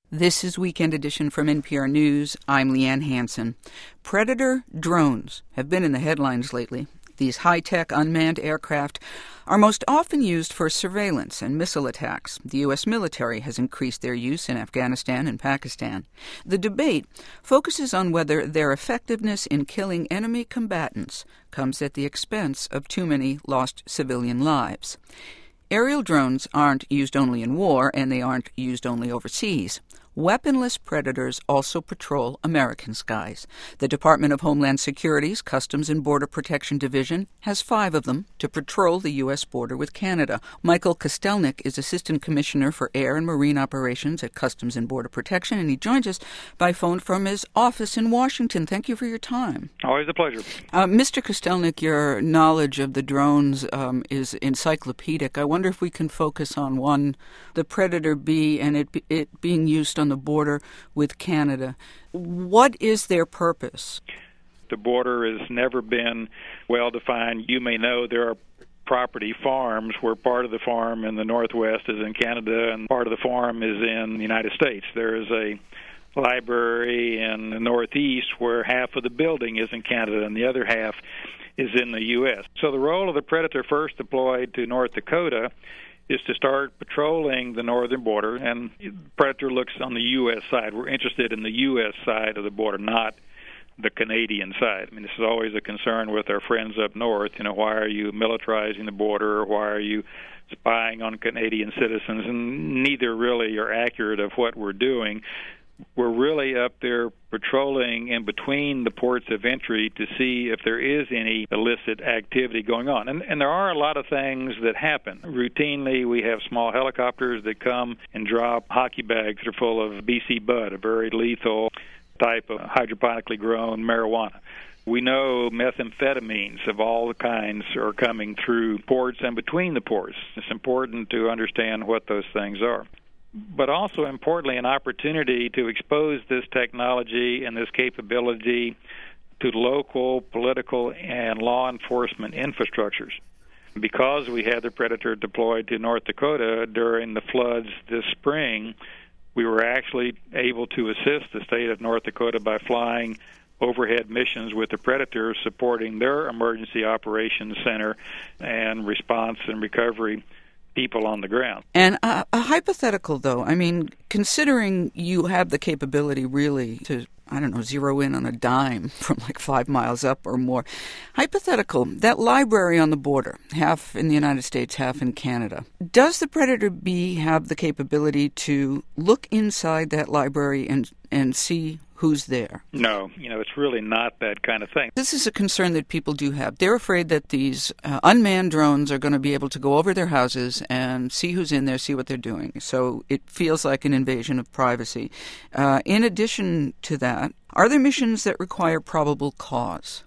This is Weekend Edition from NPR News. I'm Leanne Hansen. Predator drones have been in the headlines lately. These high-tech unmanned aircraft are most often used for surveillance and missile attacks. The U.S. military has increased their use in Afghanistan and Pakistan. The debate focuses on whether their effectiveness in killing enemy combatants comes at the expense of too many lost civilian lives. Aerial drones aren't used only in war, and they aren't used only overseas. Weaponless Predators also patrol American skies. The Department of Homeland Security's Customs and Border Protection Division has 5 of them to patrol the U.S. border with Canada. Michael Kostelnik is Assistant Commissioner for Air and Marine Operations at Customs and Border Protection, and he joins us by phone from his office in Washington. Thank you for your time. Always a pleasure. Mr. Kostelnik, your knowledge of the drones is encyclopedic. I wonder if we can focus on one, the Predator B, and it being used on the border with Canada. What is their purpose? The border has never been well defined. You may know there are property farms where part of the farm in the Northwest is in Canada and part of the farm is in the United States. There is a library in the Northeast where half of the building is in Canada and the other half is in the U.S. So the role of the Predator, first deployed to North Dakota, is to start patrolling the northern border, and Predator looks on the U.S. side. We're interested in the U.S. side of the border, not the Canadian side. I mean, this is always a concern with our friends up north. You know, why are you militarizing the border? Why are you spying on Canadian citizens? And neither really are accurate of what we're doing. We're really up there patrolling in between the ports of entry to see if there is any illicit activity going on. And there are a lot of things that happen. Routinely, we have small helicopters that come and drop hockey bags that are full of BC bud, a very lethal type of hydroponically grown marijuana. We know methamphetamines of all kinds are coming through ports and between the ports. It's important to understand what those things are. But also, importantly, an opportunity to expose this technology and this capability to local political and law enforcement infrastructures. Because we had the Predator deployed to North Dakota during the floods this spring, we were actually able to assist the state of North Dakota by flying overhead missions with the Predator, supporting their emergency operations center and response and recovery people on the ground. And a hypothetical, though, I mean, considering you have the capability really to, zero in on a dime from like 5 miles up or more, hypothetical, that library on the border, half in the United States, half in Canada, does the Predator B have the capability to look inside that library and see who's there? No, it's really not that kind of thing. This is a concern that people do have. They're afraid that these unmanned drones are going to be able to go over their houses and see who's in there, see what they're doing. So it feels like an invasion of privacy. In addition to that, are there missions that require probable cause?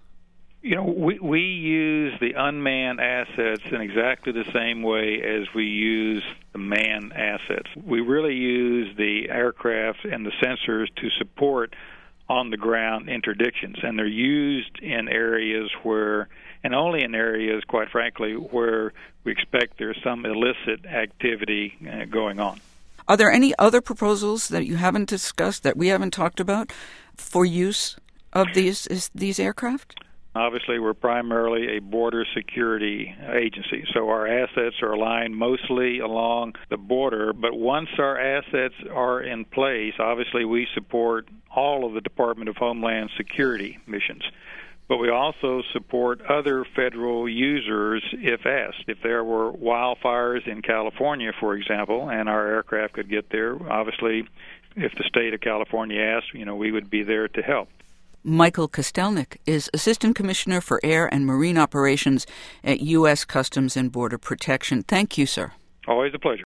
We use the unmanned assets in exactly the same way as we use the manned assets. We really use the aircraft and the sensors to support on-the-ground interdictions, and they're used in areas where, and only in areas, quite frankly, where we expect there's some illicit activity going on. Are there any other proposals that you haven't discussed, that we haven't talked about, for use of these aircraft? Obviously, we're primarily a border security agency, so our assets are aligned mostly along the border. But once our assets are in place, obviously we support all of the Department of Homeland Security missions. But we also support other federal users if asked. If there were wildfires in California, for example, and our aircraft could get there, obviously, if the state of California asked, we would be there to help. Michael Kostelnik is Assistant Commissioner for Air and Marine Operations at U.S. Customs and Border Protection. Thank you, sir. Always a pleasure.